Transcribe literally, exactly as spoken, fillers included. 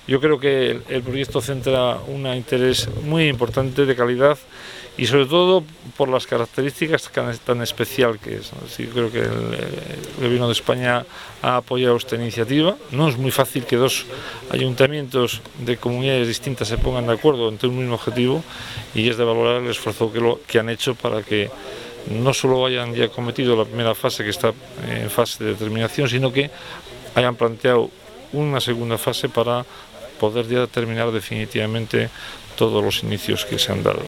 Yo creo que el, el proyecto centra un interés muy importante de calidad y sobre todo por las características tan, tan especial que es. Así, creo que el, el Gobierno de España ha apoyado esta iniciativa. No es muy fácil que dos ayuntamientos de comunidades distintas se pongan de acuerdo entre un mismo objetivo, y es de valorar el esfuerzo que, lo, que han hecho para que no solo hayan ya cometido la primera fase, que está en fase de determinación, sino que hayan planteado una segunda fase para poder ya terminar definitivamente todos los inicios que se han dado.